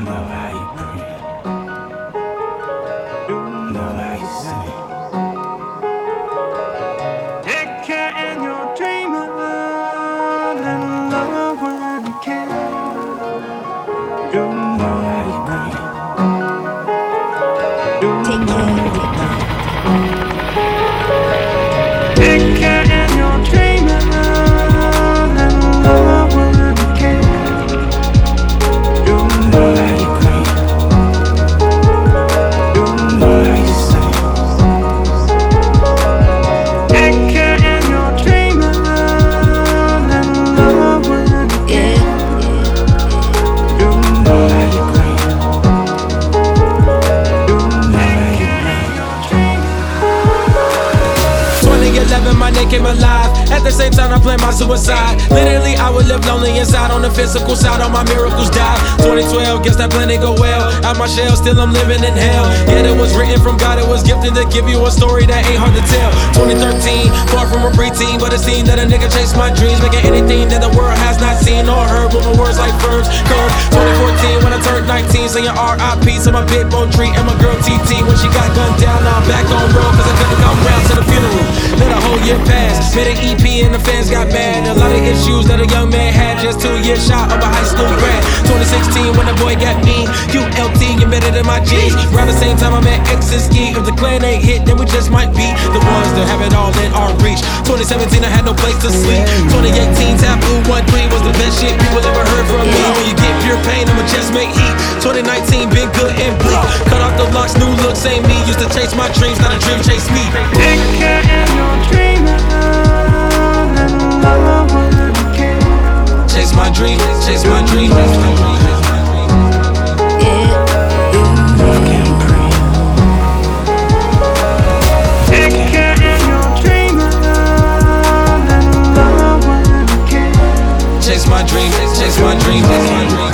how you breathe. Know how you sing. Take care in your dreaming and love when you can. You know how you breathe. Take care. Take care in your dreaming and love when you can. You know how you breathe. You know how you sing. Take care in your dreaming and love when you can. You know how you breathe. You know how you breathe. 2011, my name came alive. At the same time, I planned my suicide. Literally, I would live lonely inside. On the physical side, all my miracles died. 2012, guess that plan didn't go well. Out my shell, still I'm living in hell. Yet it was written from God, it was gifted to give you a story that ain't hard to tell. 2013, far from a preteen, but it seemed that a nigga chased my dreams, making anything that the world has not seen or heard. With my words like verbs, curve. 2014, when I turned 19, saying R.I.P. to my big bone tree and my girl TT. When she got gunned down, now I'm back on road, cause I couldn't come round to the funeral. Let a whole year pass, made an EP and the fans got mad. A lot of issues that a young man had, just 2 years shy of a high school grad. 2016 when the boy got me, QLT embedded in my G's. Around the same time I met X and Ski. If the clan ain't hit, then we just might be the ones that have it all in our reach. 2017 I had no place to sleep. 2018 Taboo 1-3 was the best shit people ever heard from me. When you get pure pain, I'ma just make heat. 2019 been good and bleak. Cut off the locks, new look, same me. Used to chase my dreams, not a dream chase me. Take care in your dreaming and love when you can. Chase my dream, chase my dream. Take care in your dreaming and love when you can. Chase my dream, chase my dream, chase my dream.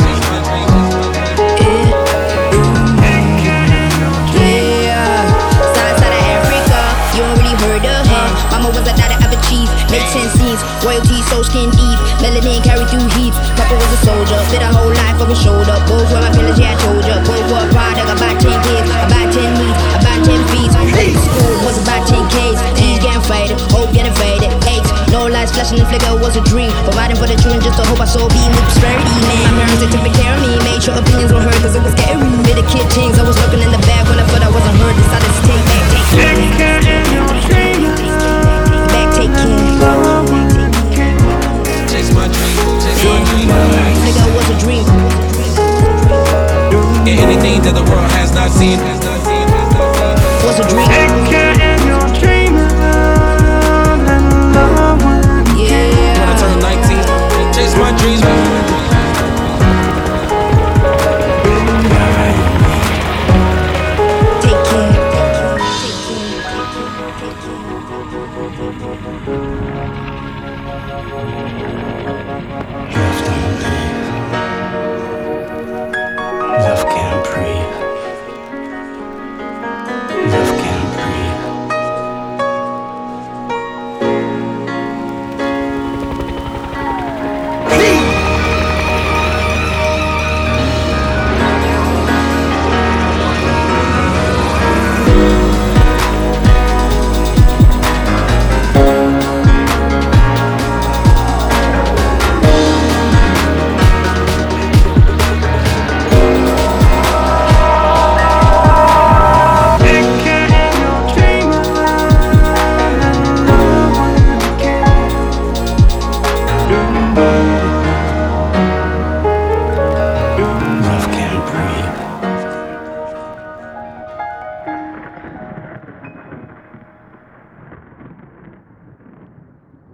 Mama was a daughter of a chief, made 10 scenes, royalty so skin deep, melanin carried through heaps. Papa was a soldier, did a whole life over shoulder. Both were my pillars, yeah I told ya. Both were a product, about 10 kids, about 10 meats, about 10 feet. School was about 10 Ks, T's getting faded, hope getting faded. Eight, no lights flashing and flicker was a dream. Providing for the children just to hope I saw beam with prosperity, man. My parents they took care of me, made sure opinions were heard cause it was scary. Did the kid things, I was looking in the back when I thought I wasn't heard. Decided to take back, take care in your dreaming. Take care. Chase my dream, chase my dream. Nigga, it was a dream. Yeah, anything that the world has not seen.